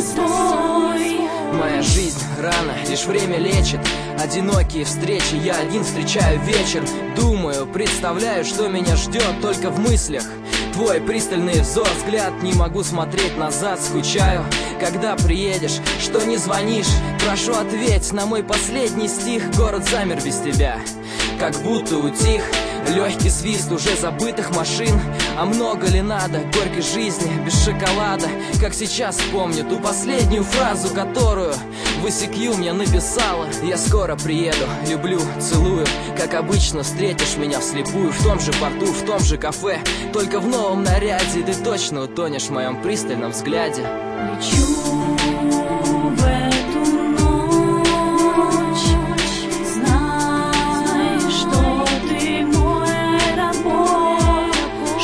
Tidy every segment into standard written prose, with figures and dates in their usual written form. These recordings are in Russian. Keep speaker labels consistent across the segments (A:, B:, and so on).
A: свой.
B: Моя жизнь рана, лишь время лечит. Одинокие встречи, я один встречаю вечер. Думаю, представляю, что меня ждет только в мыслях. Твой пристальный взгляд, не могу смотреть назад, скучаю. Когда приедешь, что не звонишь, прошу ответь на мой последний стих. Город замер без тебя, как будто утих. Легкий свист уже забытых машин. А много ли надо горькой жизни без шоколада? Как сейчас помню ту последнюю фразу, которую в ICQ мне написала: я скоро приеду, люблю, целую. Как обычно встретишь меня вслепую, в том же порту, в том же кафе, только в новом наряде. Ты точно утонешь в моем пристальном взгляде.
A: Лечу в эту ночь, знай, что ты мой рабочий.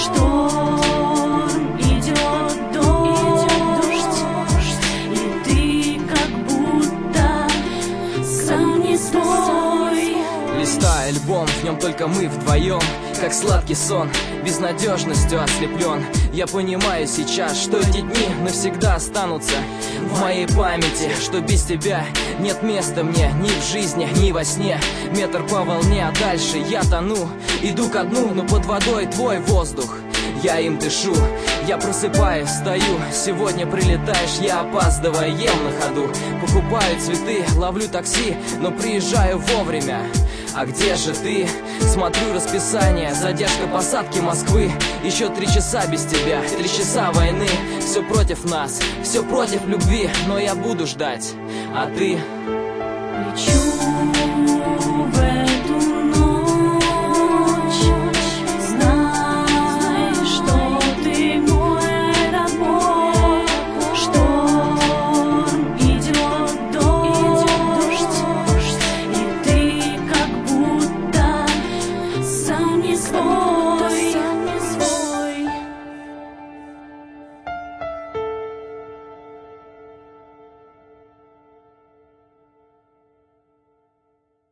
A: Шторм идет, дождь, и ты как будто сам не свой.
B: Листаю альбом, в нем только мы вдвоем, как сладкий сон, безнадежностью ослеплен. Я понимаю сейчас, что эти дни навсегда останутся в моей памяти, что без тебя нет места мне ни в жизни, ни во сне. Метр по волне, а дальше я тону, иду ко дну, но под водой твой воздух. Я им дышу, я просыпаюсь, встаю. Сегодня прилетаешь, я опаздываю, ем на ходу. Покупаю цветы, ловлю такси, но приезжаю вовремя. А где же ты? Смотрю расписание, задержка посадки Москвы. Еще 3 часа без тебя, 3 часа войны. Все против нас, все против любви, но я буду ждать, а ты?
A: Лечу в эту ночь, знай, что ты мой рабочий. Шторм идет, дождь, и ты как будто сам не свой.